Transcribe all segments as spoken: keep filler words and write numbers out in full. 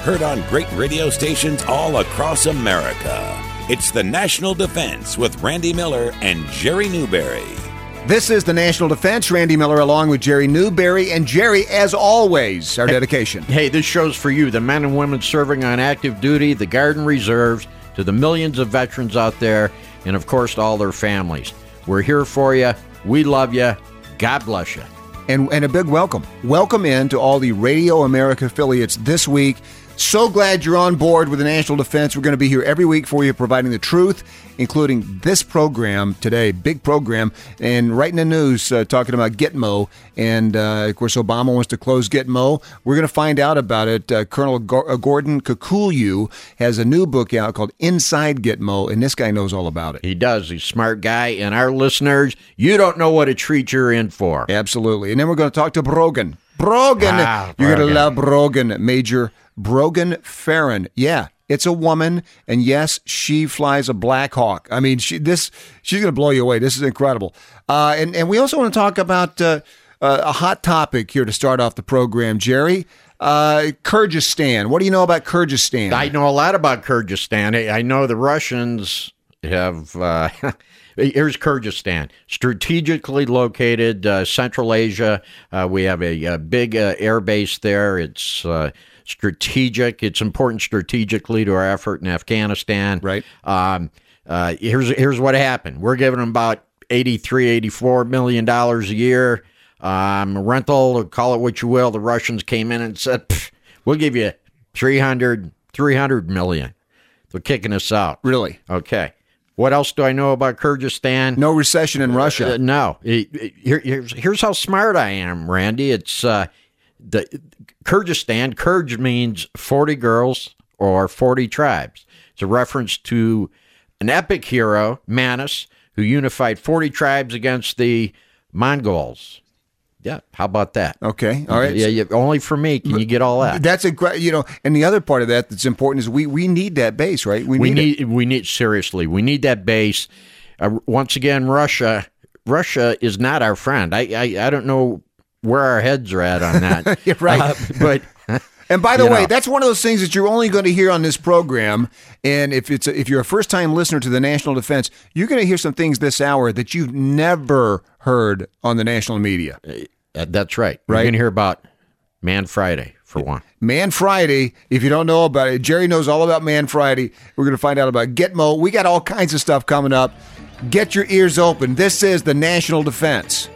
heard on great radio stations all across America. It's the National Defense with Randy Miller and Jerry Newberry. This is the National Defense. Randy Miller along with Jerry Newberry. And Jerry, as always, our dedication. Hey, this show's for you, the men and women serving on active duty, the Guard and Reserves, to the millions of veterans out there, and of course to all their families. We're here for you. We love you. God bless you. And, and a big welcome. Welcome in to all the Radio America affiliates this week. So glad you're on board with the National Defense. We're going to be here every week for you, providing the truth, including this program today, big program, and right in the news, uh, talking about Gitmo. And, uh, of course, Obama wants to close Gitmo. We're going to find out about it. Uh, Colonel G- uh, Gordon Kukulu has a new book out called Inside Gitmo, and this guy knows all about it. He does. He's a smart guy. And our listeners, you don't know what a treat you're in for. Absolutely. And then we're going to talk to Brogan. Brogan. Ah, You're going to Brogan. love Brogan, Major Brogan Farron. Yeah, it's a woman, and yes, she flies a Black Hawk. I mean, she this she's going to blow you away. This is incredible. Uh, and, and we also want to talk about uh, uh, a hot topic here to start off the program, Jerry. Uh, Kyrgyzstan. What do you know about Kyrgyzstan? I know a lot about Kyrgyzstan. I I know the Russians have... Uh, Here's Kyrgyzstan, strategically located, uh, Central Asia. Uh, we have a, a big uh, air base there. It's uh, strategic. It's important strategically to our effort in Afghanistan. Right. Um, uh, here's here's what happened. We're giving them about eighty-three, eighty-four million dollars a year. Um, rental, call it what you will. The Russians came in and said, we'll give you three hundred, three hundred million. They're kicking us out. Really? Okay. What else do I know about Kyrgyzstan? No recession in Russia. Uh, no. It- it- here- here's, here's how smart I am, Randy. It's uh, the Kyrgyzstan. Kyrgy means forty girls or forty tribes. It's a reference to an epic hero, Manus, who unified forty tribes against the Mongols. Yeah, how about that? Okay, all right. Yeah, yeah, only for me can you get all that. That's a great, you know, and the other part of that that's important is we, we need that base, right? We need, need, it. we need seriously. We need that base. Uh, once again, Russia. Russia is not our friend. I, I, I don't know where our heads are at on that. You're right. Uh, but And by the you way, know. that's one of those things that you're only going to hear on this program. And if it's a, if you're a first time listener to the National Defense, you're going to hear some things this hour that you've never heard on the national media. Uh, that's right. Right. You're going to hear about Man Friday, for one. Man Friday, if you don't know about it, Jerry knows all about Man Friday. We're going to find out about Gitmo. We got all kinds of stuff coming up. Get your ears open. This is the National Defense.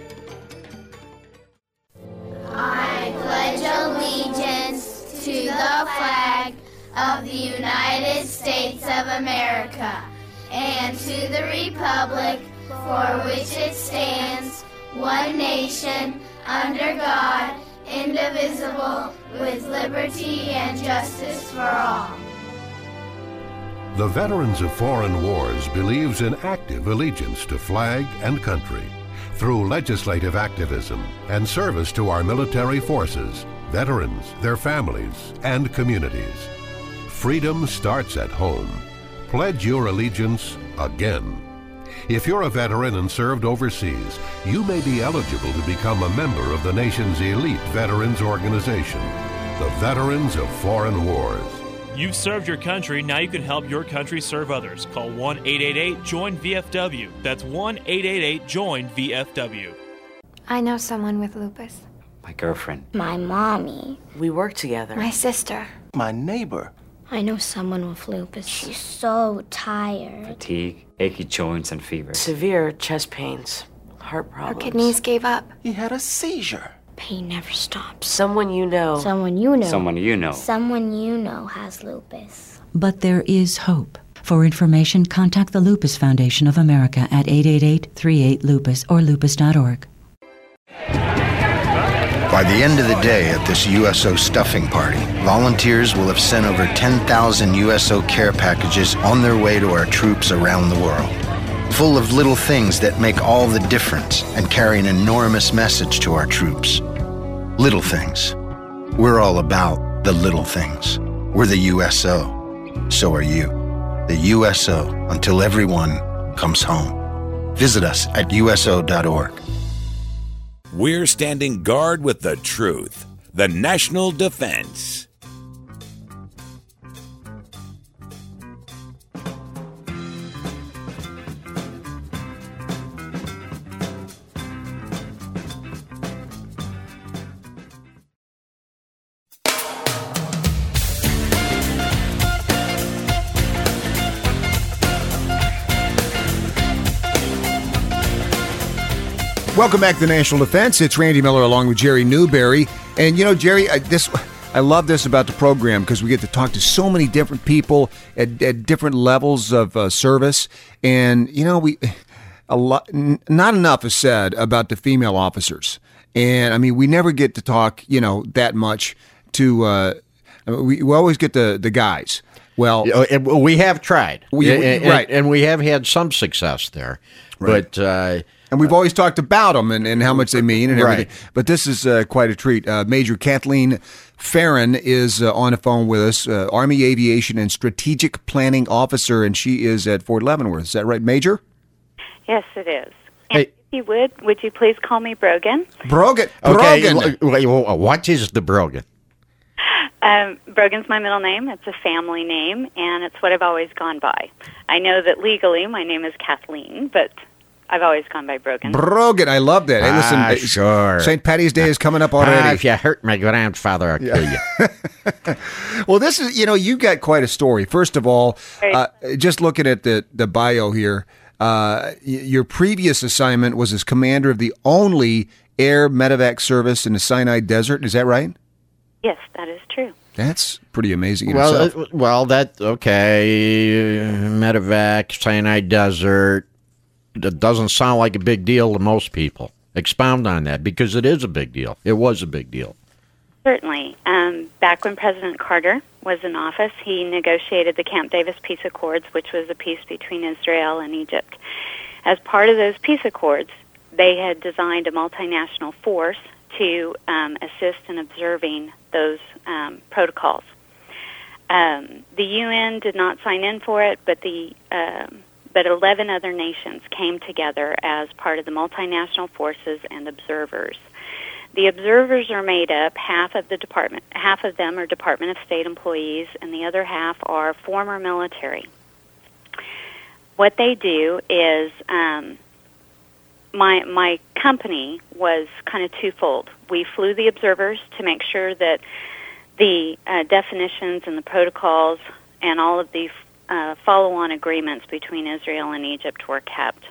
I pledge allegiance to the flag of the United States of America and to the republic for which it stands, one nation, under God, indivisible, with liberty and justice for all. The Veterans of Foreign Wars believes in active allegiance to flag and country through legislative activism and service to our military forces, veterans, their families, and communities. Freedom starts at home. Pledge your allegiance again. If you're a veteran and served overseas, you may be eligible to become a member of the nation's elite veterans organization, the Veterans of Foreign Wars. You've served your country, now you can help your country serve others. Call one eight eight eight join V F W. That's one eight eight eight join V F W. I know someone with lupus. My girlfriend. My mommy. We work together. My sister. My neighbor. I know someone with lupus. She's so tired. Fatigue, achy joints, and fever. Severe chest pains, heart problems. Her kidneys gave up. He had a seizure. Pain never stops. Someone you know. Someone you know. Someone you know. Someone you know has lupus. But there is hope. For information, contact the Lupus Foundation of America at eight eight eight, three eight, lupus or lupus dot org. By the end of the day at this U S O stuffing party, volunteers will have sent over ten thousand U S O care packages on their way to our troops around the world. Full of little things that make all the difference and carry an enormous message to our troops. Little things. We're all about the little things. We're the U S O. So are you. The U S O until everyone comes home. Visit us at U S O dot org. We're standing guard with the truth. The National Defense. Welcome back to the National Defense. It's Randy Miller along with Jerry Newberry. And, you know, Jerry, I, this, I love this about the program because we get to talk to so many different people at, at different levels of uh, service. And, you know, we a lot, n- not enough is said about the female officers. And, I mean, we never get to talk, you know, that much to, uh, we, we always get the, the guys. Well, we have tried. We, and, right. And, and we have had some success there. Right. But... Uh, And we've always talked about them and, and how much they mean and everything. Right. But this is uh, quite a treat. Uh, Major Kathleen Farron is uh, on the phone with us, uh, Army Aviation and Strategic Planning Officer, and she is at Fort Leavenworth. Is that right, Major? Yes, it is. And Hey. if you would, would you please call me Brogan? Brogan. Okay, Brogan. wait, wait, what is the Brogan? Um, Brogan's my middle name. It's a family name, and it's what I've always gone by. I know that legally my name is Kathleen, but I've always gone by Brogan. Brogan. I love that. Hey, listen, Ah, uh, sure. Saint Patty's Day is coming up Ah, already. if you hurt my grandfather, I'll kill you. Well, this is, you know, you got quite a story. First of all, uh, just looking at the, the bio here, uh, y- your previous assignment was as commander of the only air medevac service in the Sinai Desert. Is that right? Yes, that is true. That's pretty amazing in Well, itself. uh, well, that okay. Medevac, Sinai Desert. That doesn't sound like a big deal to most people. Expound on that, because it is a big deal. It was a big deal. Certainly. Um, back when President Carter was in office, he negotiated the Camp Davis Peace Accords, which was a peace between Israel and Egypt. As part of those peace accords, they had designed a multinational force to um, assist in observing those um, protocols. Um, the U N did not sign in for it, but the um, but eleven other nations came together as part of the multinational forces and observers. The observers are made up, half of the department, half of them are Department of State employees, and the other half are former military. What they do is, um, my my company was kind of twofold. We flew the observers to make sure that the uh, definitions and the protocols and all of the uh, follow-on agreements between Israel and Egypt were kept.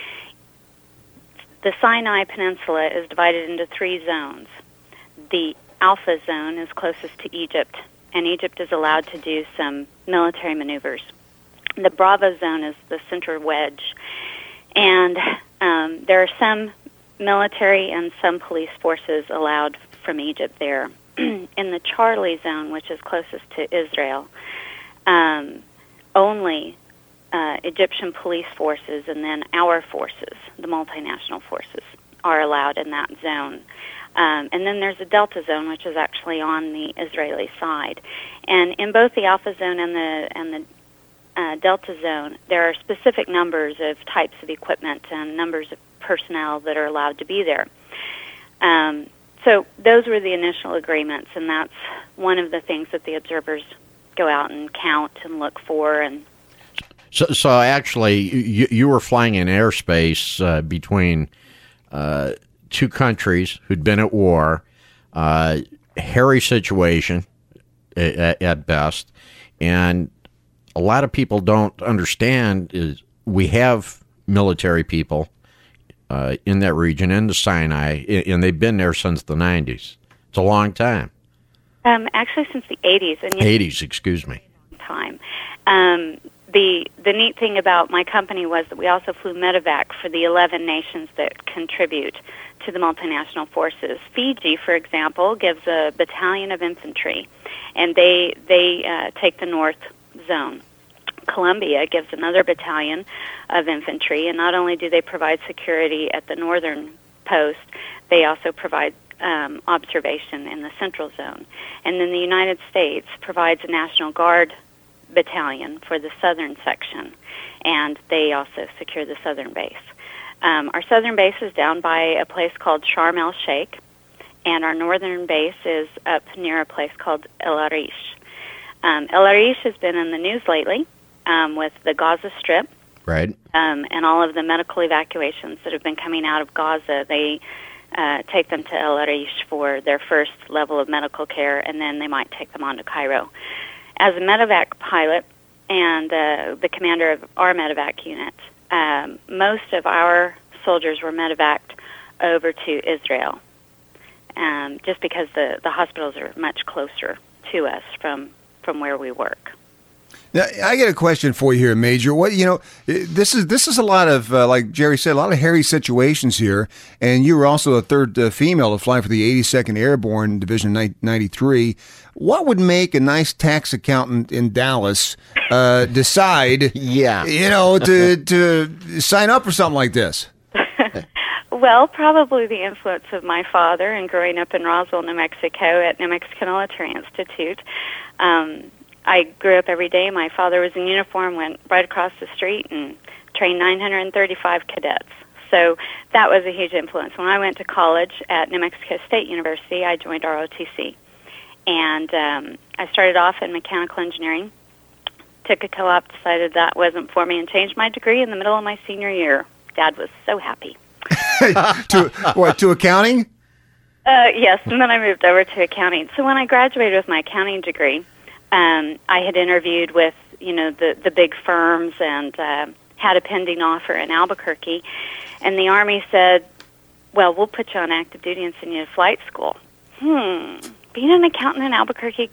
The Sinai Peninsula is divided into three zones. The Alpha Zone is closest to Egypt, and Egypt is allowed to do some military maneuvers. The Bravo Zone is the center wedge, and um, there are some military and some police forces allowed from Egypt there. In the Charlie Zone, which is closest to Israel, um, only uh, Egyptian police forces and then our forces, the multinational forces, are allowed in that zone. Um, and then there's a Delta Zone, which is actually on the Israeli side. And in both the Alpha Zone and the and the uh, Delta Zone, there are specific numbers of types of equipment and numbers of personnel that are allowed to be there. Um, so those were the initial agreements, and that's one of the things that the observers go out and count and look for. And So, so actually, you, you were flying in airspace uh, between uh, two countries who'd been at war, uh, hairy situation at, at best, and a lot of people don't understand is we have military people uh, in that region, in the Sinai, and they've been there since the nineties. It's a long time. Um, actually, since the eighties. And eighties, excuse me. Time. Um, the the neat thing about my company was that we also flew medevac for the eleven nations that contribute to the multinational forces. Fiji, for example, gives a battalion of infantry, and they they uh, take the North Zone. Colombia gives another battalion of infantry, and not only do they provide security at the northern post, they also provide um, observation in the Central Zone. And then the United States provides a National Guard battalion for the southern section, and they also secure the southern base. Um, our southern base is down by a place called Sharm el-Sheikh, and our northern base is up near a place called El Arish. Um, El Arish has been in the news lately um, with the Gaza Strip, right? Um, and all of the medical evacuations that have been coming out of Gaza. They uh, take them to El Arish for their first level of medical care, and then they might take them on to Cairo. As a medevac pilot and uh, the commander of our medevac unit, um, most of our soldiers were medevaced over to Israel, um, just because the, the hospitals are much closer to us from, from where we work. Now, I got a question for you here, Major. What you know, this is this is a lot of uh, like Jerry said, a lot of hairy situations here. And you were also the third uh, female to fly for the eighty-second Airborne Division ninety-three. What would make a nice tax accountant in Dallas uh, decide, yeah, you know, to to sign up for something like this? Well, probably the influence of my father and growing up in Roswell, New Mexico, at New Mexican Military Institute. Um, I grew up every day. My father was in uniform, went right across the street, and trained nine hundred thirty-five cadets. So that was a huge influence. When I went to college at New Mexico State University, I joined R O T C. And um, I started off in mechanical engineering, took a co-op, decided that wasn't for me, and changed my degree in the middle of my senior year. Dad was so happy. to what, to accounting? Uh, yes, and then I moved over to accounting. So when I graduated with my accounting degree, Um, I had interviewed with, you know, the, the big firms and uh, had a pending offer in Albuquerque. And the Army said, well, we'll put you on active duty and send you to flight school. Hmm, being an accountant in Albuquerque...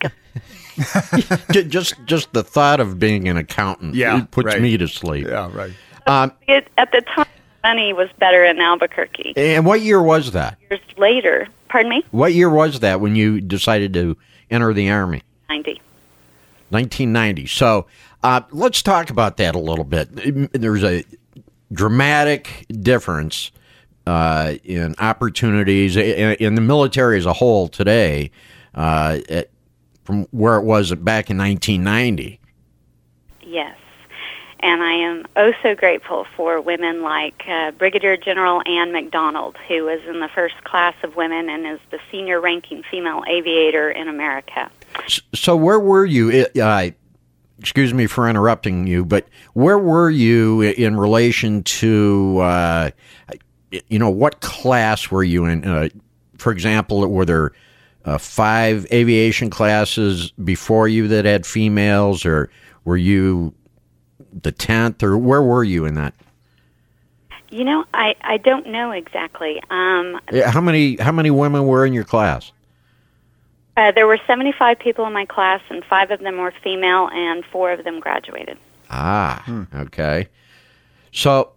just just the thought of being an accountant yeah, it puts right. me to sleep. Yeah, right. Um, it, at the time, money was better in Albuquerque. And what year was that? Years later, pardon me? What year was that when you decided to enter the Army? ninety. nineteen ninety. So uh, let's talk about that a little bit. There's a dramatic difference uh, in opportunities in, in the military as a whole today uh, at, from where it was back in nineteen ninety. Yes. And I am oh so grateful for women like uh, Brigadier General Ann McDonald, who was in the first class of women and is the senior ranking female aviator in America. So where were you, uh, excuse me for interrupting you, but where were you in relation to, uh, you know, what class were you in? Uh, for example, were there uh, five aviation classes before you that had females, or were you the tenth, or where were you in that? You know, I, I don't know exactly. Um, how many how many women were in your class? Uh, there were seventy-five people in my class, and five of them were female, and four of them graduated. Ah, hmm. Okay. So,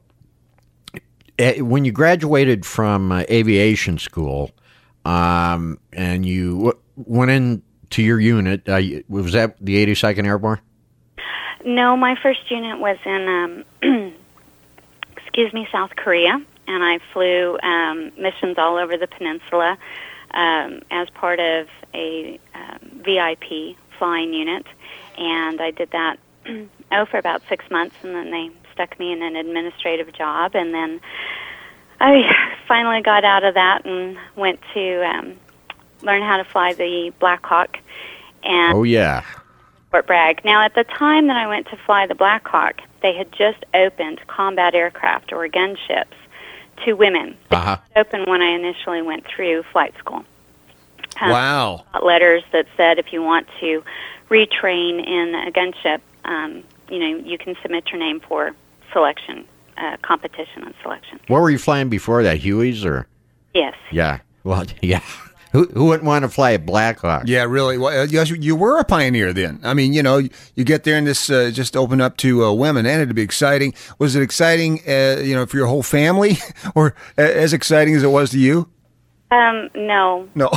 uh, when you graduated from uh, aviation school, um, and you w- went into your unit, uh, was that the eighty-second Airborne? No, my first unit was in, um, excuse me, South Korea, and I flew um, missions all over the peninsula. Um, as part of a um, V I P flying unit, and I did that oh for about six months, and then they stuck me in an administrative job, and then I finally got out of that and went to um, learn how to fly the Black Hawk. And oh yeah, Fort Bragg. Now, at the time that I went to fly the Black Hawk, they had just opened combat aircraft or gunships to women. Uh-huh. It was open when I initially went through flight school. Um, wow. Letters that said if you want to retrain in a gunship, um, you know, you can submit your name for selection, uh, competition and selection. What were you flying before that, Hueys or? Yes. Yeah. Well, yeah. Who who wouldn't want to fly a Black Hawk? Yeah, really. Well, yes, you were a pioneer then. I mean, you know, you get there and this uh, just opened up to uh, women, and it'd be exciting. Was it exciting, uh, you know, for your whole family, or as exciting as it was to you? Um, no. No.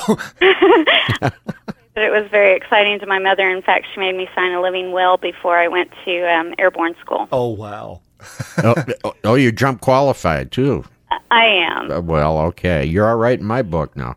But it was very exciting to my mother. In fact, she made me sign a living will before I went to um, airborne school. Oh, wow. oh, oh, you jump qualified, too. I am. Uh, well, okay. You're all right in my book now.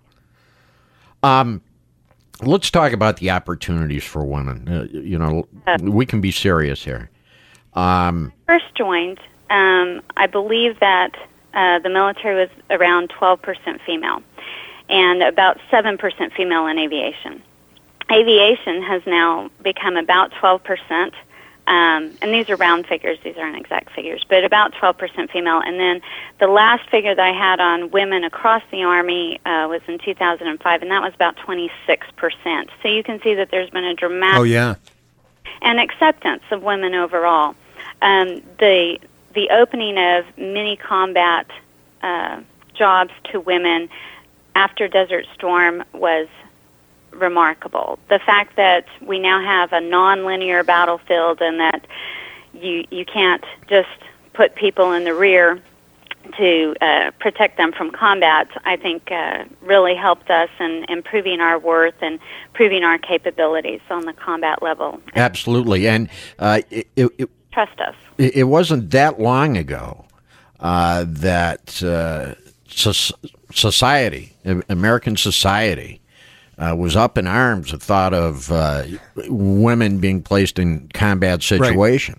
Um, let's talk about the opportunities for women. Uh, you know, uh, we can be serious here. Um, First joined, um, I believe that uh, the military was around twelve percent female and about seven percent female in aviation. Aviation has now become about twelve percent, um, and these are round figures, these aren't exact figures, but about twelve percent female. And then the last figure that I had on women across the Army uh, was in two thousand five, and that was about twenty-six percent. So you can see that there's been a dramatic oh, yeah. and acceptance of women overall. Um, the the opening of mini combat uh, jobs to women after Desert Storm was remarkable. The fact that we now have a non-linear battlefield and that you you can't just put people in the rear to uh, protect them from combat, I think uh, really helped us in improving our worth and proving our capabilities on the combat level. Absolutely. And uh, it, it, it, trust us. It, it wasn't that long ago uh, that uh, so- society, American society, uh, was up in arms at thought of uh, women being placed in combat situations. Right.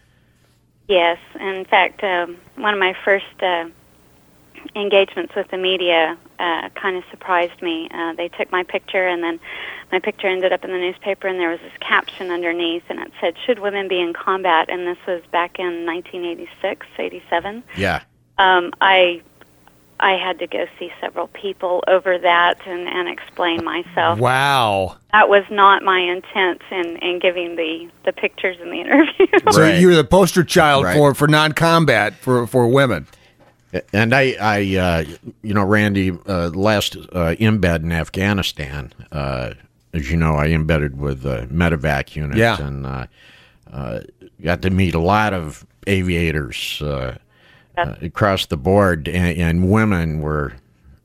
Yes. In fact, um, one of my first uh, engagements with the media uh, kind of surprised me. Uh, they took my picture, and then my picture ended up in the newspaper, and there was this caption underneath, and it said, "Should women be in combat?" And this was back in nineteen eighty-six, eighty-seven. Yeah. Um, I I had to go see several people over that and, and explain myself. Wow. That was not my intent in, in giving the, the pictures in the interview. So Right. you were the poster child Right. for, for non-combat for, for women. And I, I uh, you know, Randy, uh, last uh, embed in Afghanistan, uh, as you know, I embedded with uh, medevac units, Yeah. and uh, uh, got to meet a lot of aviators uh, uh, across the board, and, and women were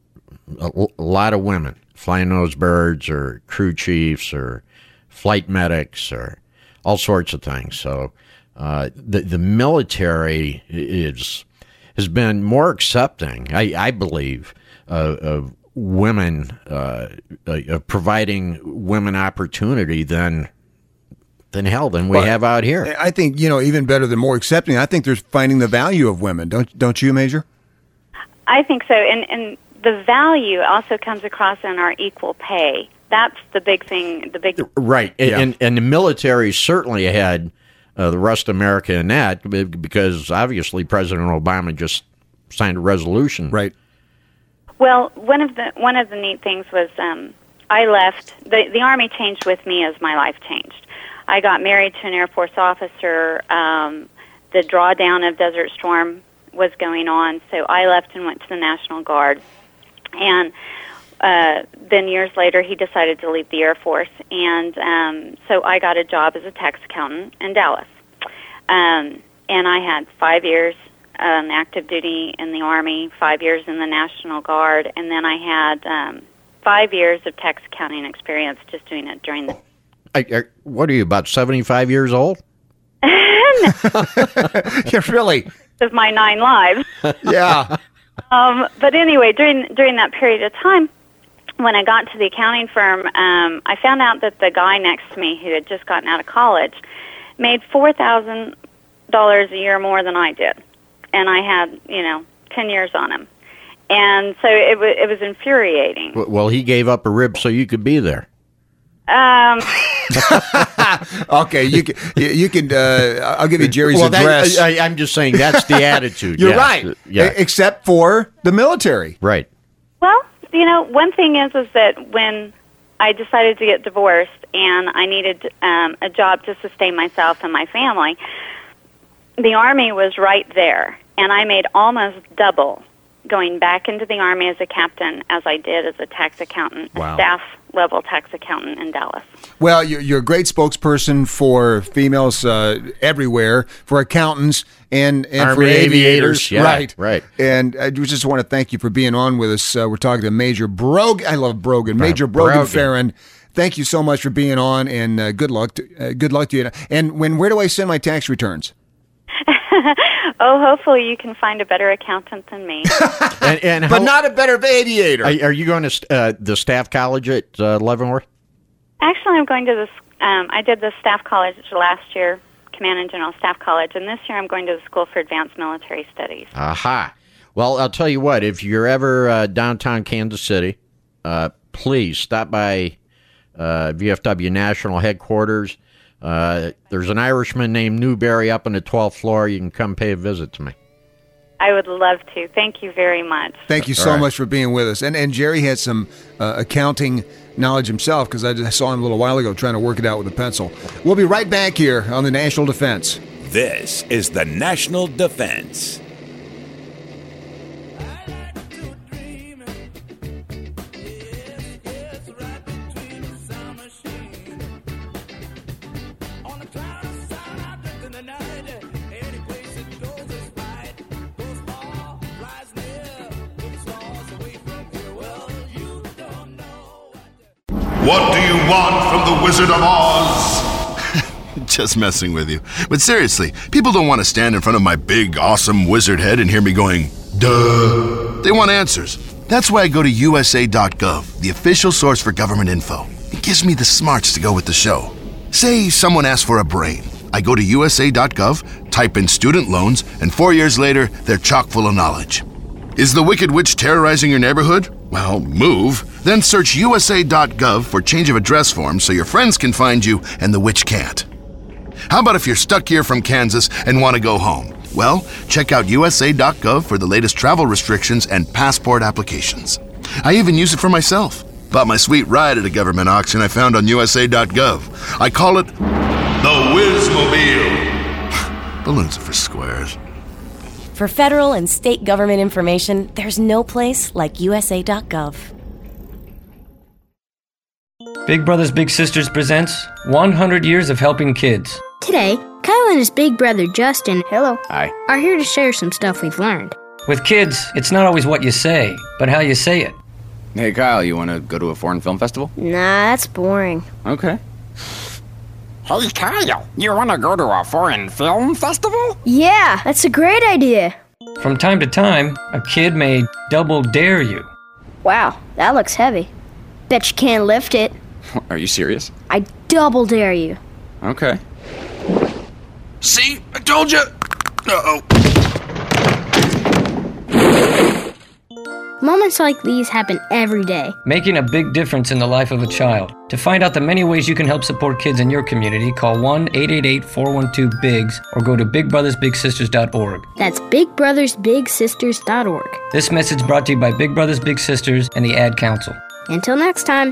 a, a lot of women flying those birds, or crew chiefs, or flight medics, or all sorts of things. So uh, the the military is has been more accepting, I, I believe, uh, of women, uh, uh, of providing women opportunity than than hell than we But have out here. I think, you know, even better than more accepting, I think there's finding the value of women. Don't don't you, Major? I think so. And, and the value also comes across in our equal pay. That's the big thing, the big... Right. And, and, and the military certainly had uh, the rest of America in that, because obviously President Obama just signed a resolution. Right. Well, one of the one of the neat things was um, I left, the, the Army changed with me as my life changed. I got married to an Air Force officer. Um, the drawdown of Desert Storm was going on, so I left and went to the National Guard. And uh, then years later, he decided to leave the Air Force, and um, so I got a job as a tax accountant in Dallas. Um, and I had five years on active duty in the Army, five years in the National Guard, and then I had um, five years of tax accounting experience just doing it during the... I, I, what are you, about seventy-five years old? Yeah, really? Of my nine lives. Yeah. Um, but anyway, during during that period of time, when I got to the accounting firm, um, I found out that the guy next to me, who had just gotten out of college, made four thousand dollars a year more than I did, and I had, you know, ten years on him, and so it w- it was infuriating. Well, he gave up a rib so you could be there. Um, Okay, you can, you, you can. Uh, I'll give you Jerry's well, that- address. I, I'm just saying that's the attitude. You're yes. right. Yeah. E- Except for the military. Right. Well, you know, one thing is is that when I decided to get divorced and I needed um, a job to sustain myself and my family, the Army was right there, and I made almost double going back into the Army as a captain as I did as a tax accountant, Wow. a staff-level tax accountant in Dallas. Well, you're, you're a great spokesperson for females uh, everywhere, for accountants and, and for Army aviators. aviators, yeah, right, right. And I just want to thank you for being on with us. Uh, we're talking to Major Brogan. I love Brogan. Major Brogan, Brogan. Farron. Thank you so much for being on, and uh, good luck. To, uh, good luck to you. And when where do I send my tax returns? Oh, hopefully you can find a better accountant than me. And, and But how- not a better aviator. Are, are you going to st- uh, the staff college at uh, Leavenworth? Actually, I'm going to this. Um, I did the staff college last year, Command and General Staff College, and this year I'm going to the School for Advanced Military Studies. Aha. Well, I'll tell you what. If you're ever uh, downtown Kansas City, uh, please stop by uh, V F W National Headquarters. Uh, there's an Irishman named Newberry up on the twelfth floor. You can come pay a visit to me. I would love to. Thank you very much. Thank you so All right. much for being with us. And and Jerry had some uh, accounting knowledge himself, because I just saw him a little while ago trying to work it out with a pencil. We'll be right back here on the National Defense. This is the National Defense. What do you want from the Wizard of Oz? Just messing with you. But seriously, people don't want to stand in front of my big, awesome wizard head and hear me going, duh. They want answers. That's why I go to U S A dot gov, the official source for government info. It gives me the smarts to go with the show. Say someone asks for a brain. I go to U S A dot gov, type in student loans, and four years later, they're chock full of knowledge. Is the Wicked Witch terrorizing your neighborhood? Well, move. Then search U S A dot gov for change of address forms so your friends can find you and the witch can't. How about if you're stuck here from Kansas and want to go home? Well, check out U S A dot gov for the latest travel restrictions and passport applications. I even use it for myself. Bought my sweet ride at a government auction I found on U S A dot gov. I call it the Wizmobile. Balloons are for squares. For federal and state government information, there's no place like U S A dot gov. Big Brothers Big Sisters presents one hundred Years of Helping Kids. Today, Kyle and his big brother Justin, hello, Hi. are here to share some stuff we've learned. With kids, it's not always what you say, but how you say it. Hey, Kyle, you want to go to a foreign film festival? Nah, that's boring. Okay. Hey, Kyle, you want to go to a foreign film festival? Yeah, that's a great idea. From time to time, a kid may double dare you. Wow, that looks heavy. Bet you can't lift it. Are you serious? I double dare you. Okay. See? I told you! Uh-oh. Moments like these happen every day. Making a big difference in the life of a child. To find out the many ways you can help support kids in your community, call one eight eight eight, four one two, B I G S or go to big brothers big sisters dot org. That's big brothers big sisters dot org. This message brought to you by Big Brothers Big Sisters and the Ad Council. Until next time.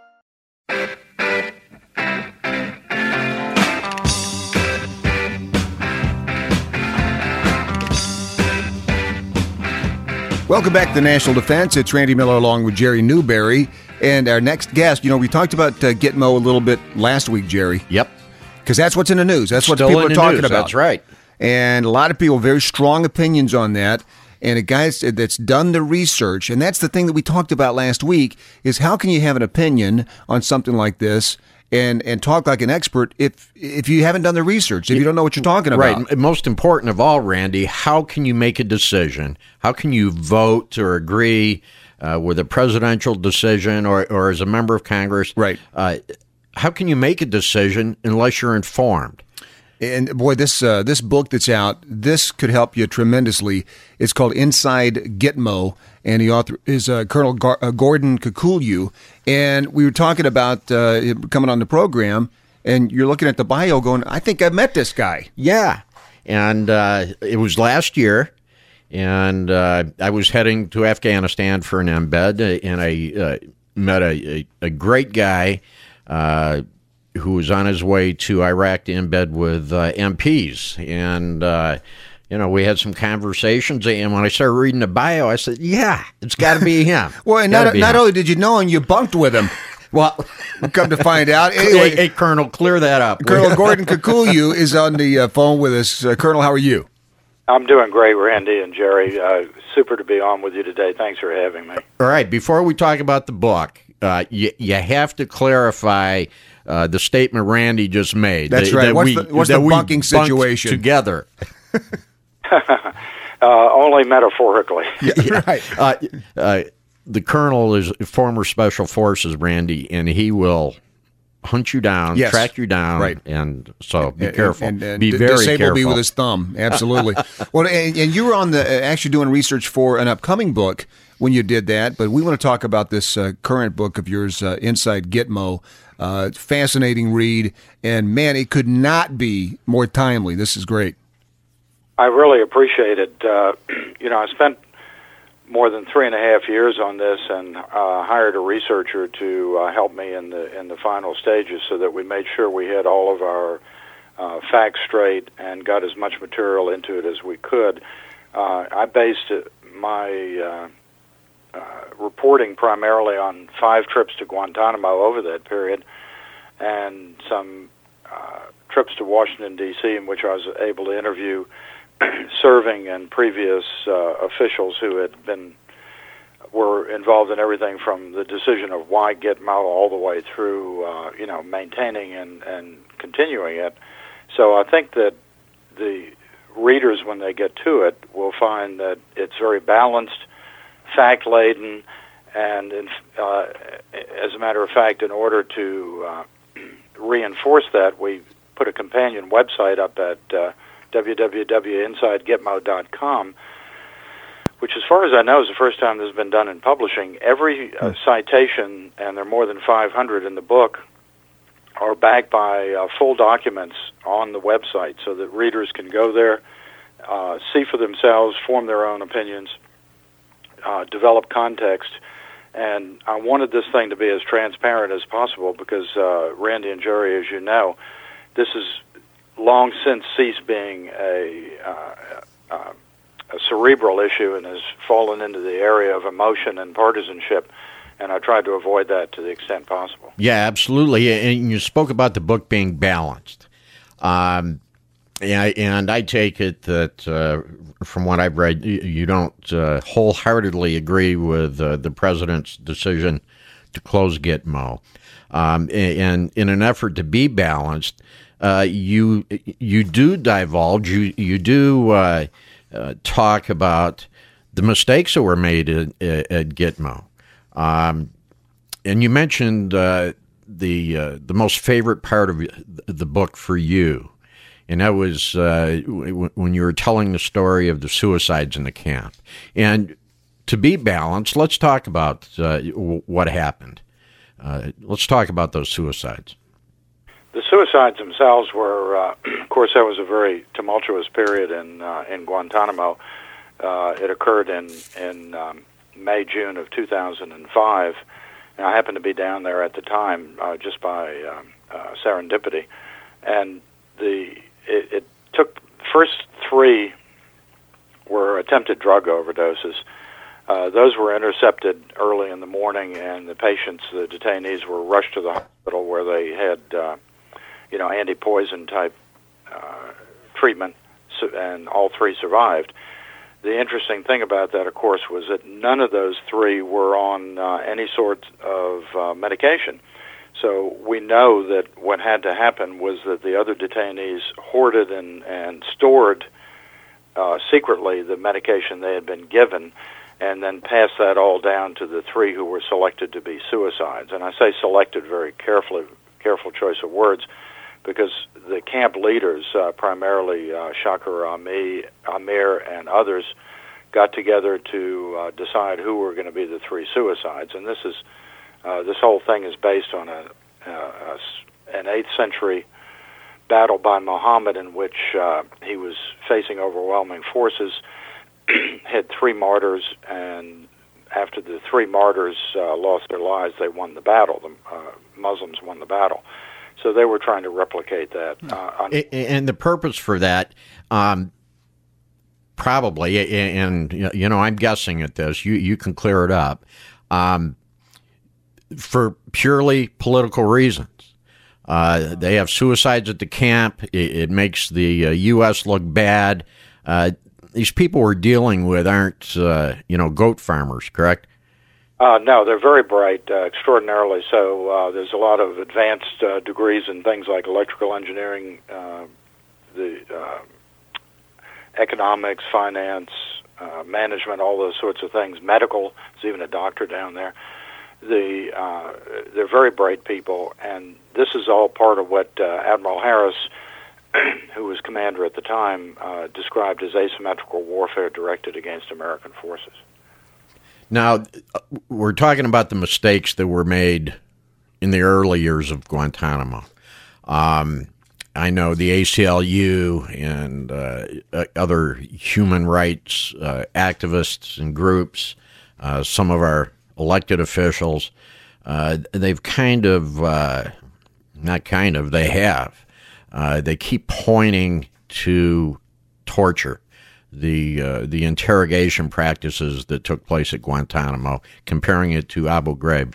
Welcome back to the National Defense. It's Randy Miller along with Jerry Newberry. And our next guest, you know, we talked about uh, Gitmo a little bit last week, Jerry. Yep. Because that's what's in the news. That's what Still people in are the talking news, about. That's right. And a lot of people, very strong opinions on that. And a guy that's done the research, and that's the thing that we talked about last week, is how can you have an opinion on something like this and, and talk like an expert if if you haven't done the research, if you don't know what you're talking about? Right. Most important of all, Randy, how can you make a decision? How can you vote or agree uh, with a presidential decision or, or as a member of Congress? Right. Uh, how can you make a decision unless you're informed? And boy, this uh, this book that's out, this could help you tremendously. It's called Inside Gitmo, and the author is uh, Colonel Gar- uh, Gordon Kukulu. And we were talking about uh, coming on the program, and you're looking at the bio going, I think I've met this guy. Yeah, and uh, it was last year, and uh, I was heading to Afghanistan for an embed, and I uh, met a, a, a great guy uh who was on his way to Iraq to embed with uh, M Ps. And, uh, you know, we had some conversations. And when I started reading the bio, I said, yeah, it's got to be him. Well, and not, not only did you know him, you bunked with him. Well, come to find out. Anyway, hey, hey, Colonel, clear that up. Colonel Gordon Kukulu is on the uh, phone with us. Uh, Colonel, how are you? I'm doing great, Randy and Jerry. Uh, super to be on with you today. Thanks for having me. All right. Before we talk about the book, uh, you, you have to clarify Uh, the statement Randy just made. That's that, right. That what's we, the, what's the bunking situation? Together. uh, only metaphorically. Yeah, right. Uh, uh, the colonel is former Special Forces, Randy, and he will hunt you down, yes. track you down, right. And so be and, careful. And, and, be d- very disable careful. me with his thumb. Absolutely. Well, and, and you were on the uh, actually doing research for an upcoming book when you did that, but we want to talk about this uh, current book of yours, uh, Inside Gitmo. Uh, fascinating read, and man, it could not be more timely. This is great. I really appreciate it. Uh, you know, I spent more than three and a half years on this, and uh, hired a researcher to uh, help me in the in the final stages, so that we made sure we had all of our uh, facts straight and got as much material into it as we could. Uh, I based it, my uh, Uh, reporting primarily on five trips to Guantanamo over that period, and some uh, trips to Washington, D C, in which I was able to interview serving and previous uh, officials who had been were involved in everything from the decision of why Gitmo all the way through, uh, you know, maintaining and, and continuing it. So I think that the readers, when they get to it, will find that it's very balanced, fact-laden, and in, uh, as a matter of fact, in order to uh, reinforce that, we put a companion website up at uh, w w w dot inside gitmo dot com, which, as far as I know, is the first time this has been done in publishing. Every uh, citation, and there are more than five hundred in the book, are backed by uh, full documents on the website so that readers can go there, uh, see for themselves, form their own opinions, uh, develop context. And I wanted this thing to be as transparent as possible because, uh, Randy and Jerry, as you know, this has long since ceased being a, uh, uh, a cerebral issue and has fallen into the area of emotion and partisanship. And I tried to avoid that to the extent possible. Yeah, absolutely. And you spoke about the book being balanced. Um, and, and I take it that, uh, from what I've read, you don't uh, wholeheartedly agree with uh, the president's decision to close Gitmo. Um, and in an effort to be balanced, uh, you you do divulge, you, you do uh, uh, talk about the mistakes that were made at, at Gitmo. Um, and you mentioned uh, the uh, the most favorite part of the book for you, and that was uh, w- when you were telling the story of the suicides in the camp. And to be balanced, let's talk about uh, w- what happened. Uh, let's talk about those suicides. The suicides themselves were, uh, of course, that was a very tumultuous period in uh, in Guantanamo. Uh, it occurred in in um, May, June of two thousand five, and I happened to be down there at the time, uh, just by um, uh, serendipity. And the it, it took first three were attempted drug overdoses. Uh, those were intercepted early in the morning, and the patients, the detainees, were rushed to the hospital where they had, uh, you know, anti-poison type uh, treatment, and all three survived. The interesting thing about that, of course, was that none of those three were on uh, any sort of uh, medication. So we know that what had to happen was that the other detainees hoarded and, and stored uh, secretly the medication they had been given, and then passed that all down to the three who were selected to be suicides. And I say selected very carefully, careful choice of words, because the camp leaders, uh, primarily uh, Shakir Ami, Amir, and others, got together to uh, decide who were going to be the three suicides. And this is uh, this whole thing is based on a, uh, a an eighth century battle by Muhammad in which uh, he was facing overwhelming forces, had three martyrs, and after the three martyrs uh, lost their lives, they won the battle. The uh, Muslims won the battle. So they were trying to replicate that. Uh, on- and the purpose for that, um, probably, and you know, I'm guessing at this, you, you can clear it up, um, for purely political reasons. Uh, they have suicides at the camp. It, it makes the uh, U S look bad. Uh, these people we're dealing with aren't, uh, you know, goat farmers, correct? Uh, no, they're very bright, uh, extraordinarily so. Uh, there's a lot of advanced uh, degrees in things like electrical engineering, uh, the uh, economics, finance, uh, management, all those sorts of things. Medical, there's even a doctor down there. The uh, they're very bright people, and this is all part of what uh, Admiral Harris, who was commander at the time, uh, described as asymmetrical warfare directed against American forces. Now, we're talking about the mistakes that were made in the early years of Guantanamo. Um, I know the A C L U and uh, other human rights uh, activists and groups, uh, some of our elected officials, uh, they've kind of, uh, not kind of, they have. Uh, they keep pointing to torture. The uh, the interrogation practices that took place at Guantanamo, comparing it to Abu Ghraib.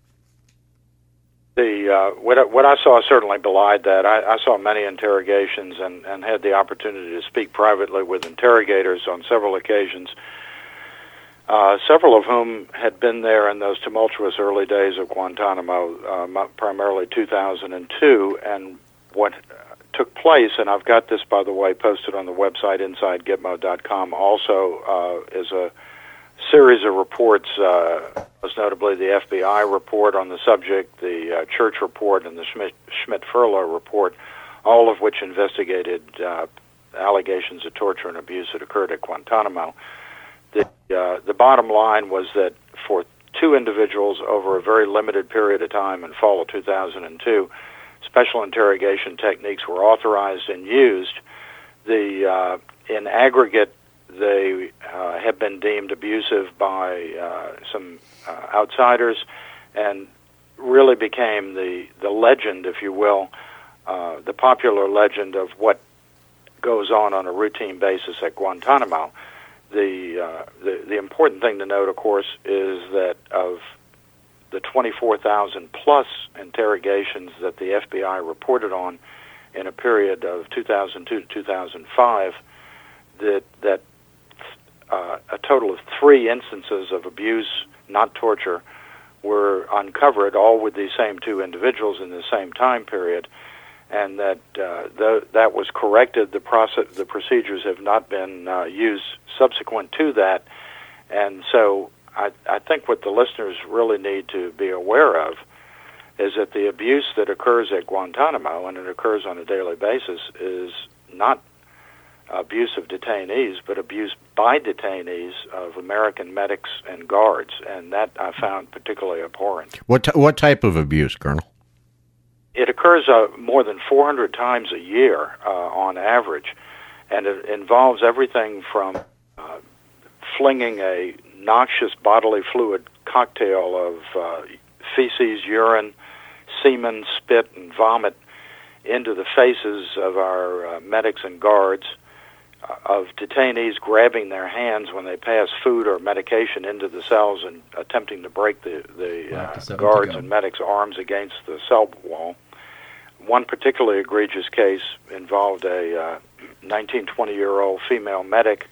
The uh, what I, what I saw certainly belied that. I, I saw many interrogations and, and had the opportunity to speak privately with interrogators on several occasions. uh, several of whom had been there in those tumultuous early days of Guantanamo, uh, primarily two thousand two, and what took place, and I've got this, by the way, posted on the website inside gitmo dot com, also uh, is a series of reports, uh, most notably the F B I report on the subject, the uh, Church report, and the Schmidt, Schmidt-Furlow report, all of which investigated uh, allegations of torture and abuse that occurred at Guantanamo. The, uh, the bottom line was that for two individuals over a very limited period of time in fall of two thousand two, special interrogation techniques were authorized and used. The uh, in aggregate, they uh, have been deemed abusive by uh, some uh, outsiders, and really became the the legend, if you will, uh, the popular legend of what goes on on a routine basis at Guantanamo. The, uh, the the important thing to note, of course, is that of the twenty-four thousand plus interrogations that the F B I reported on in a period of two thousand two to two thousand five, that that uh, a total of three instances of abuse, not torture, were uncovered, all with these same two individuals in the same time period, and that uh, the, that was corrected. The process, the procedures have not been uh, used subsequent to that, and so I, I think what the listeners really need to be aware of is that the abuse that occurs at Guantanamo, and it occurs on a daily basis, is not abuse of detainees, but abuse by detainees of American medics and guards, and that I found particularly abhorrent. What t- what type of abuse, Colonel? It occurs uh, more than four hundred times a year uh, on average, and it involves everything from uh, flinging a noxious bodily fluid cocktail of uh, feces, urine, semen, spit, and vomit into the faces of our uh, medics and guards, uh, of detainees grabbing their hands when they pass food or medication into the cells and attempting to break the, the uh, guards and medics' arms against the cell wall. One particularly egregious case involved a uh, nineteen, twenty-year-old female medic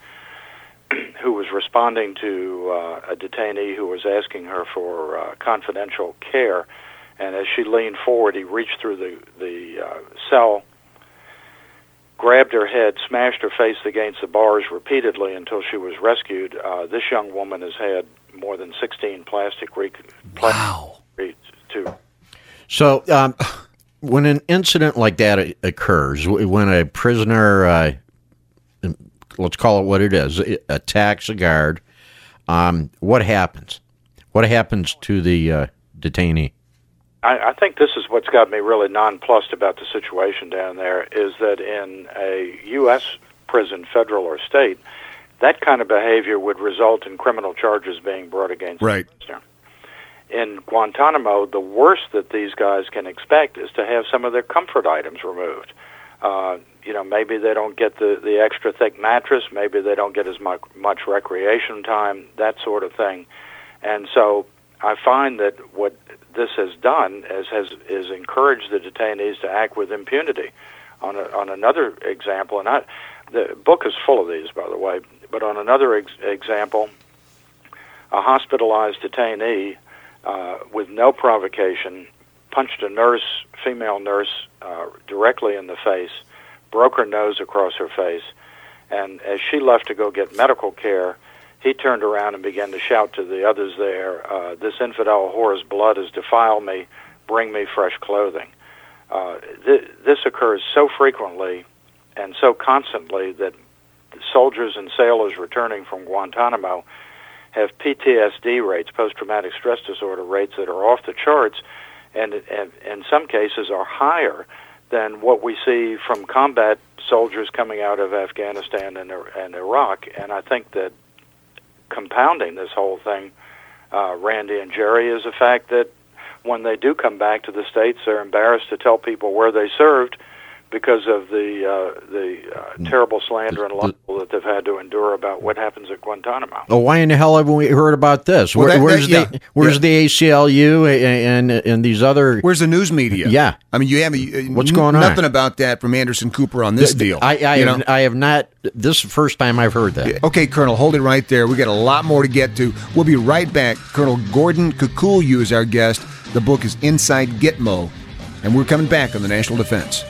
who was responding to uh, a detainee who was asking her for uh, confidential care, and as she leaned forward, he reached through the, the uh, cell, grabbed her head, smashed her face against the bars repeatedly until she was rescued. Uh, this young woman has had more than sixteen plastic re- wow. Re- to So um, when an incident like that occurs, when a prisoner, uh, let's call it what it is, attacks a guard, um, what happens? What happens to the uh, detainee? I, I think this is what's got me really nonplussed about the situation down there, is that in a U S prison, federal or state, that kind of behavior would result in criminal charges being brought against right. the prisoner. In Guantanamo, the worst that these guys can expect is to have some of their comfort items removed. Uh, you know, maybe they don't get the, the extra thick mattress, maybe they don't get as much, much recreation time, that sort of thing. And so I find that what this has done is has is encouraged the detainees to act with impunity. On a, on another example, and I, the book is full of these, by the way, but on another ex- example, a hospitalized detainee uh, with no provocation punched a nurse, female nurse, uh, directly in the face, broke her nose across her face, and as she left to go get medical care, he turned around and began to shout to the others there, uh, this infidel whore's blood has defiled me, bring me fresh clothing. Uh, th- this occurs so frequently and so constantly that soldiers and sailors returning from Guantanamo have P T S D rates, post-traumatic stress disorder rates, that are off the charts, and, and in some cases are higher than what we see from combat soldiers coming out of Afghanistan and, and Iraq. And I think that compounding this whole thing, uh, Randy and Jerry, is the fact that when they do come back to the States, they're embarrassed to tell people where they served because of the uh, the uh, terrible slander and libel that they've had to endure about what happens at Guantanamo. Oh, why in the hell haven't we heard about this? Well, Where, that- where's that- the yeah, Where's yeah. the A C L U and, and and these other? Where's the news media? Yeah, I mean, you have uh, What's n- going on? Nothing about that from Anderson Cooper on this The- deal. I I you have, know? I have not. This is the first time I've heard that. Okay, Colonel, hold it right there. We got a lot more to get to. We'll be right back. Colonel Gordon Kukulyu is our guest. The book is Inside Gitmo, and we're coming back on the National Defense.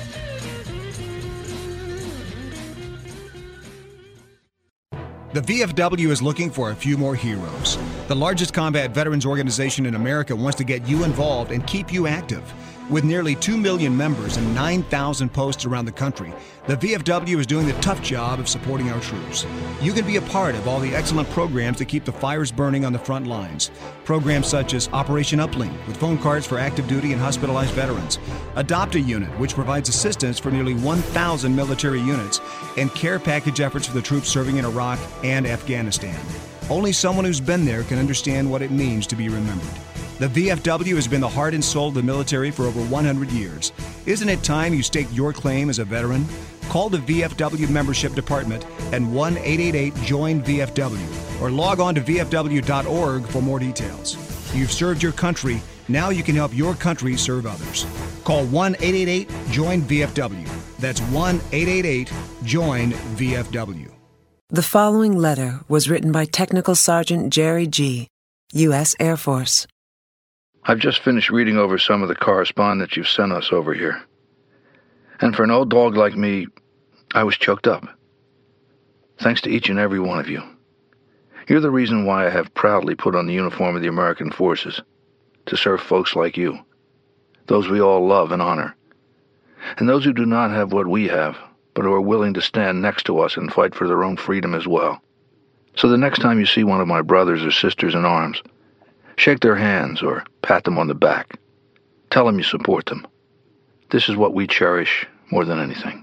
The V F W is looking for a few more heroes. The largest combat veterans organization in America wants to get you involved and keep you active. With nearly two million members and nine thousand posts around the country, the V F W is doing the tough job of supporting our troops. You can be a part of all the excellent programs that keep the fires burning on the front lines. Programs such as Operation Uplink, with phone cards for active duty and hospitalized veterans, Adopt a Unit, which provides assistance for nearly one thousand military units, and care package efforts for the troops serving in Iraq and Afghanistan. Only someone who's been there can understand what it means to be remembered. The V F W has been the heart and soul of the military for over one hundred years. Isn't it time you stake your claim as a veteran? Call the V F W membership department at one eight eight eight join V F W or log on to V F W dot org for more details. You've served your country. Now you can help your country serve others. Call one eight eight eight join V F W. That's one eight eight eight join V F W. The following letter was written by Technical Sergeant Jerry G., U S Air Force. I've just finished reading over some of the correspondence you've sent us over here. And for an old dog like me, I was choked up. Thanks to each and every one of you. You're the reason why I have proudly put on the uniform of the American forces, to serve folks like you, those we all love and honor, and those who do not have what we have, but who are willing to stand next to us and fight for their own freedom as well. So the next time you see one of my brothers or sisters in arms, shake their hands or pat them on the back. Tell them you support them. This is what we cherish more than anything.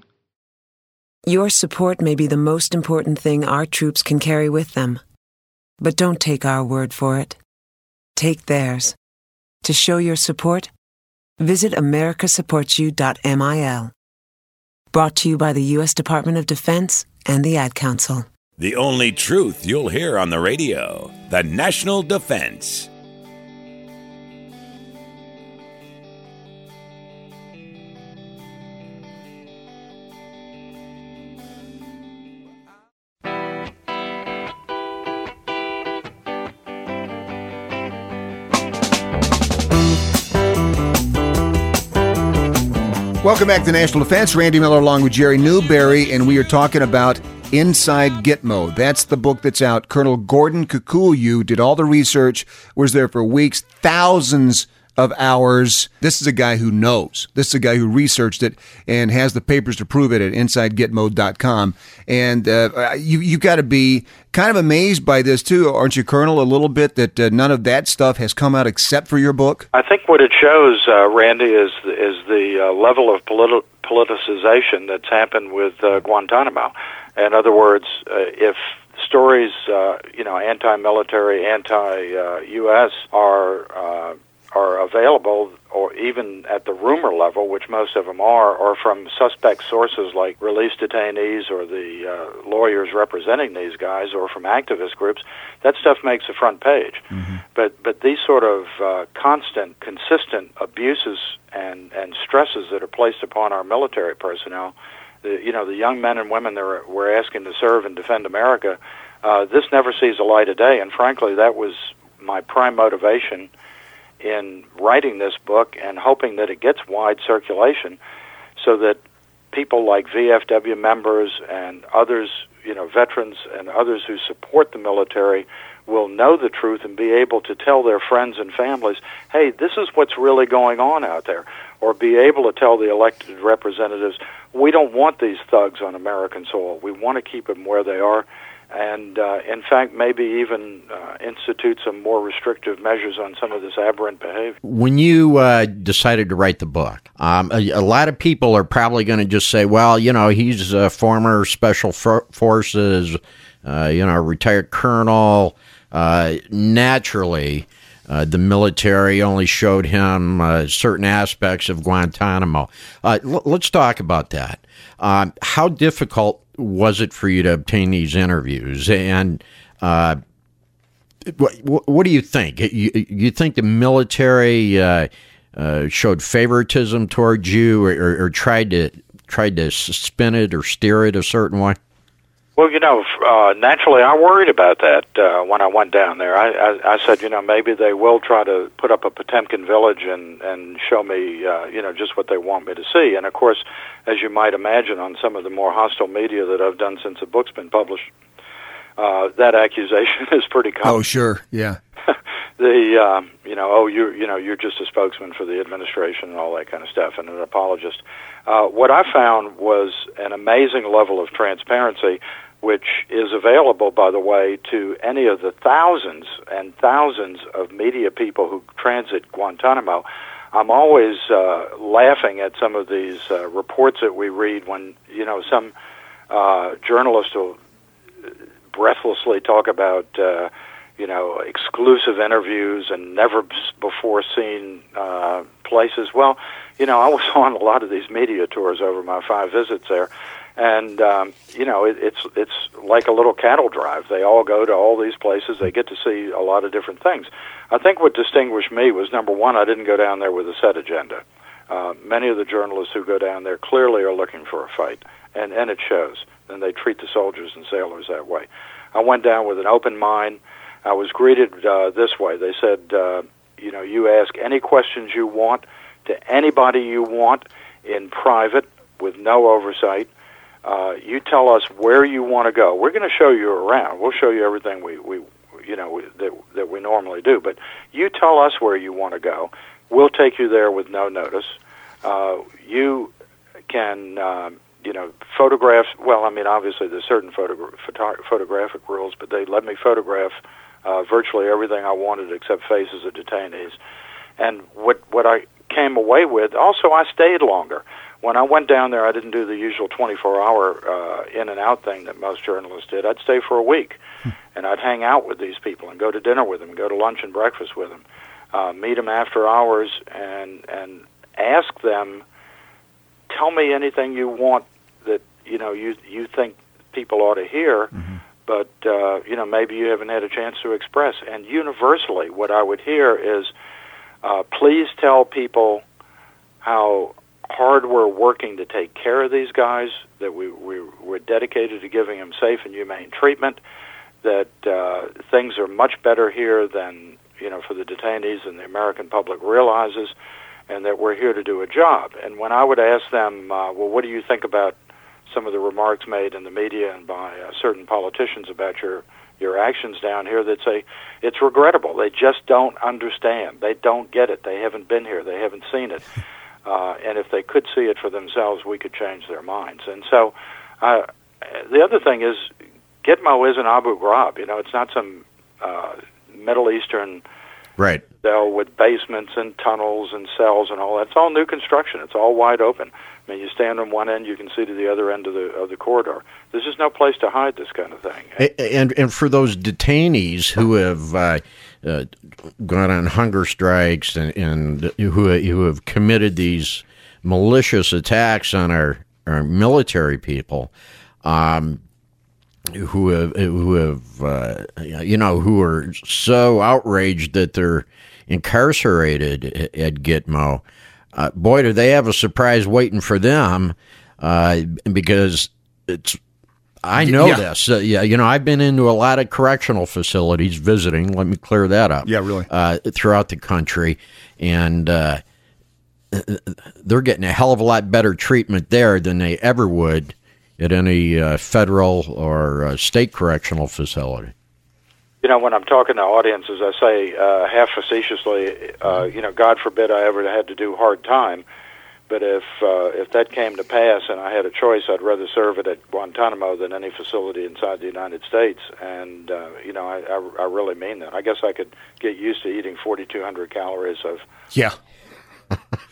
Your support may be the most important thing our troops can carry with them. But don't take our word for it. Take theirs. To show your support, visit america supports you dot mil. Brought to you by the U S Department of Defense and the Ad Council. The only truth you'll hear on the radio. The National Defense. Welcome back to National Defense. Randy Miller along with Jerry Newberry, and we are talking about Inside Gitmo. That's the book that's out. Colonel Gordon Kukulyu did all the research, was there for weeks, thousands of hours. This is a guy who knows. This is a guy who researched it and has the papers to prove it at inside gitmo dot com. And uh, you, you've got to be kind of amazed by this, too, aren't you, Colonel, a little bit, that uh, none of that stuff has come out except for your book? I think what it shows, uh, Randy, is is the uh, level of politi- politicization that's happened with uh, Guantanamo. In other words, uh, if stories, uh, you know, anti-military, anti-U S are uh, are available, or even at the rumor level, which most of them are, or from suspect sources like released detainees or the uh, lawyers representing these guys, or from activist groups, that stuff makes the front page. Mm-hmm. But but these sort of uh, constant, consistent abuses and, and stresses that are placed upon our military personnel, the, you know, the young men and women that are, we're asking to serve and defend America, uh, this never sees the light of day. And frankly, that was my prime motivation in writing this book and hoping that it gets wide circulation so that people like V F W members and others, you know, veterans and others who support the military will know the truth and be able to tell their friends and families, hey, this is what's really going on out there, or be able to tell the elected representatives, we don't want these thugs on American soil. We want to keep them where they are. And, uh, in fact, maybe even uh, institute some more restrictive measures on some of this aberrant behavior. When you uh, decided to write the book, um, a, a lot of people are probably going to just say, well, you know, he's a former Special for- Forces, uh, you know, retired colonel. Uh, naturally, uh, the military only showed him uh, certain aspects of Guantanamo. Uh, l- let's talk about that. Um, how difficult was it for you to obtain these interviews? And uh, what, what do you think? You, you think the military uh, uh, showed favoritism towards you, or, or, or tried to tried to spin it or steer it a certain way? Well, you know, uh, naturally, I worried about that uh, when I went down there. I, I, I said, you know, maybe they will try to put up a Potemkin village and, and show me, uh, you know, just what they want me to see. And, of course, as you might imagine, on some of the more hostile media that I've done since the book's been published, uh, that accusation is pretty common. Oh, sure, yeah. the, um, you know, oh, you're, you know, you're just a spokesman for the administration and all that kind of stuff, and an apologist. Uh, what I found was an amazing level of transparency, which is available, by the way, to any of the thousands and thousands of media people who transit Guantanamo. I'm always uh, laughing at some of these uh, reports that we read when, you know, some uh, journalist will breathlessly talk about, uh, you know, exclusive interviews and never before seen uh, places. Well, you know, I was on a lot of these media tours over my five visits there. And, um, you know, it, it's it's like a little cattle drive. They all go to all these places. They get to see a lot of different things. I think what distinguished me was, number one, I didn't go down there with a set agenda. Uh, many of the journalists who go down there clearly are looking for a fight, and, and it shows. And they treat the soldiers and sailors that way. I went down with an open mind. I was greeted uh, this way. They said, uh, you know, you ask any questions you want to anybody you want in private with no oversight. Uh, you tell us where you want to go. We're going to show you around. We'll show you everything we, we you know, we, that, that we normally do. But you tell us where you want to go. We'll take you there with no notice. Uh, you can, uh, you know, photograph. Well, I mean, obviously there's certain photogra- photo- photographic rules, but they let me photograph uh, virtually everything I wanted except faces of detainees. And what what I came away with, also I stayed longer. When I went down there, I didn't do the usual twenty-four hour uh, in and out thing that most journalists did. I'd stay for a week, hmm. and I'd hang out with these people and go to dinner with them, and go to lunch and breakfast with them, uh, meet them after hours, and and ask them, tell me anything you want that you know you you think people ought to hear, mm-hmm. but uh, you know maybe you haven't had a chance to express. And universally, what I would hear is, uh, please tell people how hard we're working to take care of these guys, that we, we, we're dedicated to giving them safe and humane treatment, that uh, things are much better here than, you know, for the detainees and the American public realizes, and that we're here to do a job. And when I would ask them, uh, well, what do you think about some of the remarks made in the media and by uh, certain politicians about your, your actions down here, they'd say, it's regrettable. They just don't understand. They don't get it. They haven't been here. They haven't seen it. Uh, and if they could see it for themselves, we could change their minds. And so uh, the other thing is, Gitmo isn't Abu Ghraib. You know, it's not some uh, Middle Eastern right. cell with basements and tunnels and cells and all that. It's all new construction. It's all wide open. I mean, you stand on one end, you can see to the other end of the of the corridor. There's just no place to hide this kind of thing. And and, and for those detainees who have uh, uh, gone on hunger strikes and, and who who have committed these malicious attacks on our, our military people, um, who have who have uh, you know who are so outraged that they're incarcerated at, at Gitmo. Uh, boy, do they have a surprise waiting for them, uh, because it's. I know yeah. this. Uh, yeah, you know, I've been into a lot of correctional facilities visiting. Let me clear that up. Yeah, really. Uh, throughout the country, and uh, they're getting a hell of a lot better treatment there than they ever would at any uh, federal or uh, state correctional facility. You know, when I'm talking to audiences, I say uh, half facetiously, uh, you know, God forbid I ever had to do hard time. But if uh, if that came to pass and I had a choice, I'd rather serve it at Guantanamo than any facility inside the United States. And, uh, you know, I, I, I really mean that. I guess I could get used to eating forty-two hundred calories of yeah.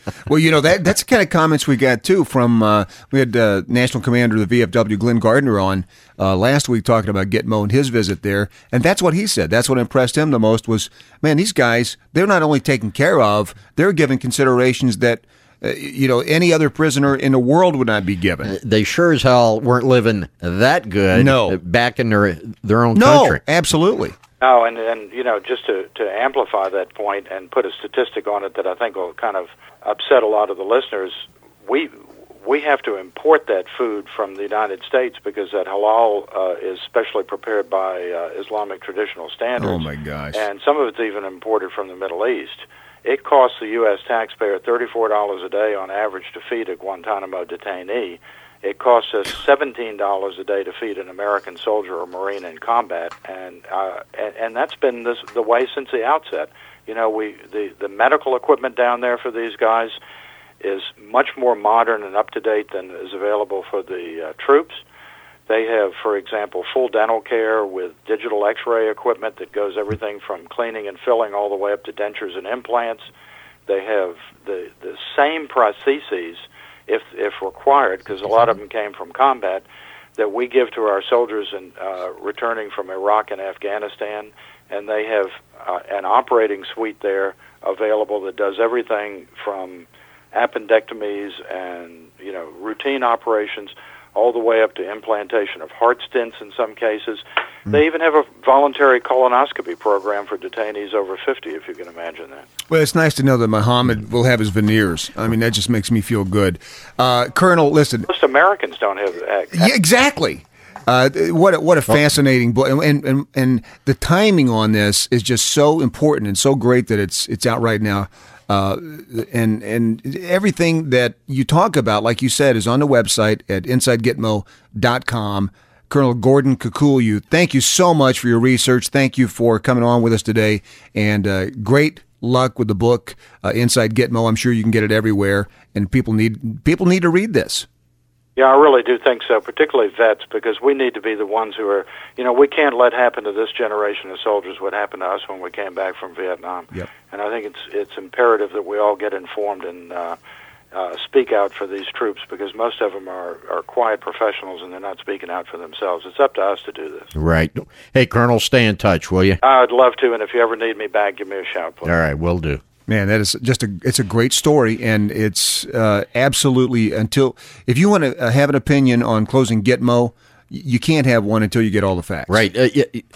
Well, you know, that that's the kind of comments we got, too, from, uh, we had uh, National Commander of the V F W, Glenn Gardner, on uh, last week talking about Gitmo and his visit there, and that's what he said. That's what impressed him the most was, man, these guys, they're not only taken care of, they're given considerations that, uh, you know, any other prisoner in the world would not be given. They sure as hell weren't living that good no. back in their their own no, country. No, absolutely. No, and, and you know, just to, to amplify that point and put a statistic on it that I think will kind of upset a lot of the listeners, we we have to import that food from the United States because that halal uh, is specially prepared by uh, Islamic traditional standards. Oh, my gosh. And some of it's even imported from the Middle East. It costs the U S taxpayer thirty-four dollars a day on average to feed a Guantanamo detainee. It costs us seventeen dollars a day to feed an American soldier or Marine in combat, and uh, and, and that's been this, the way since the outset. You know, we the, the medical equipment down there for these guys is much more modern and up-to-date than is available for the uh, troops. They have, for example, full dental care with digital x-ray equipment that goes everything from cleaning and filling all the way up to dentures and implants. They have the, the same prostheses, if if required, because a lot of them came from combat, that we give to our soldiers in, uh, returning from Iraq and Afghanistan, and they have uh, an operating suite there available that does everything from appendectomies and, you know, routine operations all the way up to implantation of heart stents in some cases. Mm. They even have a voluntary colonoscopy program for detainees over fifty, if you can imagine that. Well, it's nice to know that Muhammad will have his veneers. I mean, that just makes me feel good. Uh, Colonel, listen. Most Americans don't have that. Yeah, exactly. Uh, what a, what a fascinating book, and, and and the timing on this is just so important and so great that it's it's out right now. Uh, and and everything that you talk about, like you said, is on the website at inside gitmo dot com. Colonel Gordon Kukulu, thank you so much for your research. Thank you for coming on with us today, and uh, great luck with the book, uh, Inside Gitmo. I'm sure you can get it everywhere, and people need people need to read this. Yeah, I really do think so, particularly vets, because we need to be the ones who are, you know, we can't let happen to this generation of soldiers what happened to us when we came back from Vietnam. Yep. And I think it's it's imperative that we all get informed and uh, uh, speak out for these troops, because most of them are, are quiet professionals and they're not speaking out for themselves. It's up to us to do this. Right. Hey, Colonel, stay in touch, will you? I'd love to, and if you ever need me back, give me a shout, please. All right, will do. Man, that is just a it's a great story, and it's uh, absolutely, until if you want to uh, have an opinion on closing Gitmo, you can't have one until you get all the facts. Right. Uh,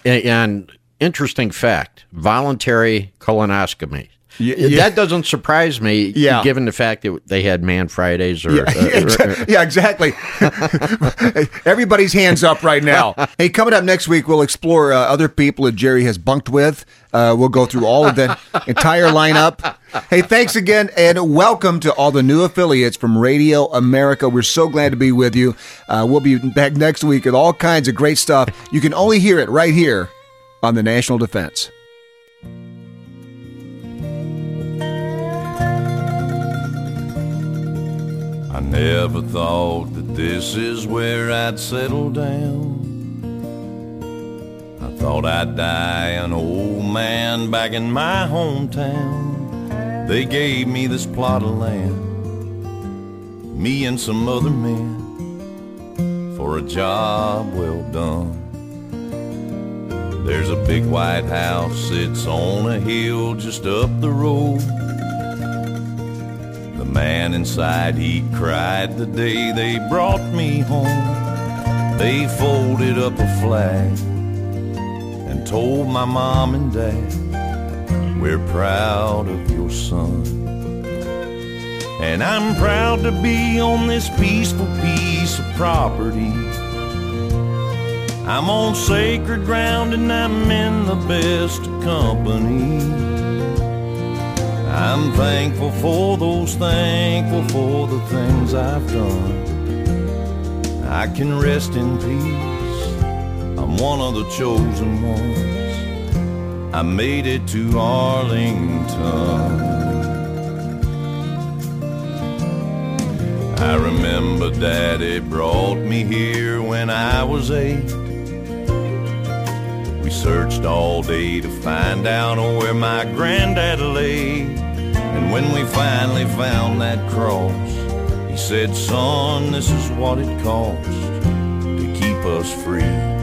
and interesting fact, voluntary colonoscopy. Yeah. That doesn't surprise me, yeah. given the fact that they had Man Fridays. Or, yeah, uh, exa- yeah, exactly. Everybody's hands up right now. Hey, coming up next week, we'll explore uh, other people that Jerry has bunked with. Uh, we'll go through all of the entire lineup. Hey, thanks again, and welcome to all the new affiliates from Radio America. We're so glad to be with you. Uh, we'll be back next week with all kinds of great stuff. You can only hear it right here on the National Defense. I never thought that this is where I'd settle down. I thought I'd die an old man back in my hometown. They gave me this plot of land, me and some other men, for a job well done. There's a big white house, it's on a hill just up the road. The man inside, he cried the day they brought me home. They folded up a flag and told my mom and dad, we're proud of your son. And I'm proud to be on this peaceful piece of property. I'm on sacred ground and I'm in the best of company. I'm thankful for those, thankful for the things I've done. I can rest in peace, I'm one of the chosen ones. I made it to Arlington. I remember Daddy brought me here when I was eight. We searched all day to find out where my granddad lay. And when we finally found that cross, he said, son, this is what it costs to keep us free.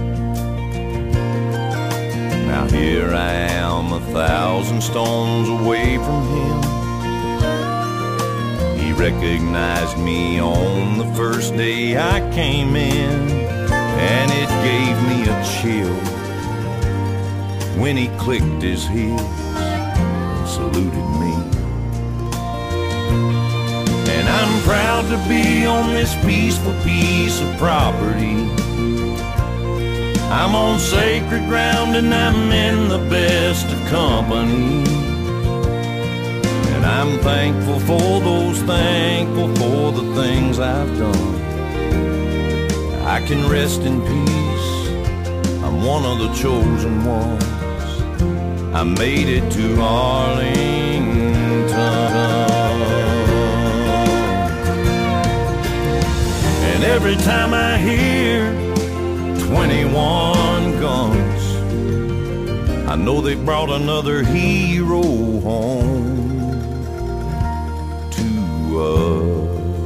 Now here I am, a thousand stones away from him. He recognized me on the first day I came in, and it gave me a chill when he clicked his heels and saluted me. And I'm proud to be on this peaceful piece of property. I'm on sacred ground and I'm in the best of company. And I'm thankful for those, thankful for the things I've done. I can rest in peace, I'm one of the chosen ones. I made it to Arlington. And every time I hear twenty-one guns, I know they brought another hero home to us.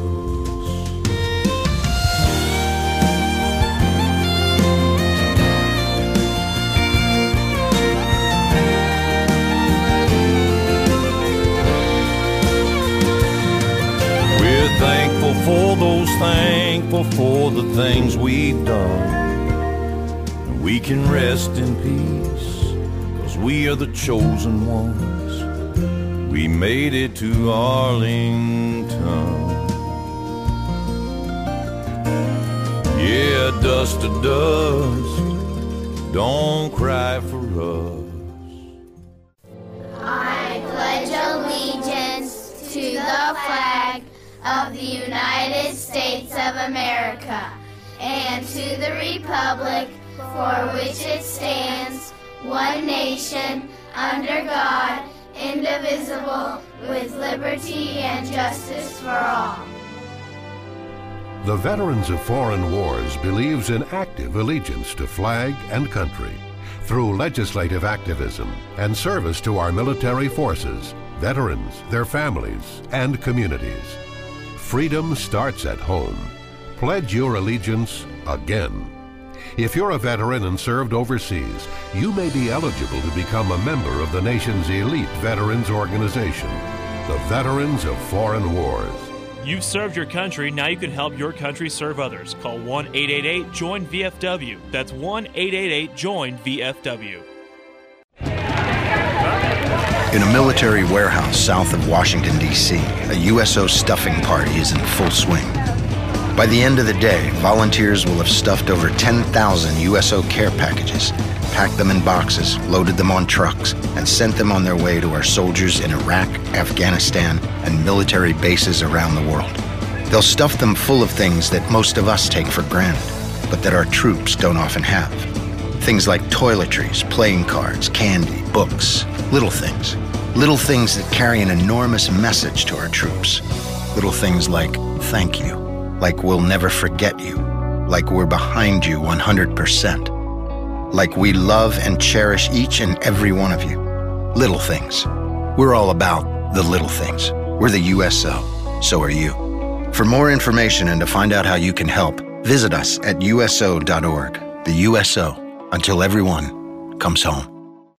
We're thankful for those, thankful for the things we've done. We can rest in peace, 'cause we are the chosen ones. We made it to Arlington. Yeah, dust to dust, don't cry for us. I pledge allegiance to the flag of the United States of America and to the republic for which it stands, one nation, under God, indivisible, with liberty and justice for all. The Veterans of Foreign Wars believes in active allegiance to flag and country through legislative activism and service to our military forces, veterans, their families, and communities. Freedom starts at home. Pledge your allegiance again. If you're a veteran and served overseas, you may be eligible to become a member of the nation's elite veterans organization, the Veterans of Foreign Wars. You've served your country, now you can help your country serve others. Call one eight eight eight join V F W. That's one eight eight eight join V F W. In a military warehouse south of Washington, D C, a U S O stuffing party is in full swing. By the end of the day, volunteers will have stuffed over ten thousand U S O care packages, packed them in boxes, loaded them on trucks, and sent them on their way to our soldiers in Iraq, Afghanistan, and military bases around the world. They'll stuff them full of things that most of us take for granted, but that our troops don't often have. Things like toiletries, playing cards, candy, books, little things. Little things that carry an enormous message to our troops. Little things like thank you. Like we'll never forget you. Like we're behind you one hundred percent. Like we love and cherish each and every one of you. Little things. We're all about the little things. We're the U S O. So are you. For more information and to find out how you can help, visit us at U S O dot org. The U S O, until everyone comes home.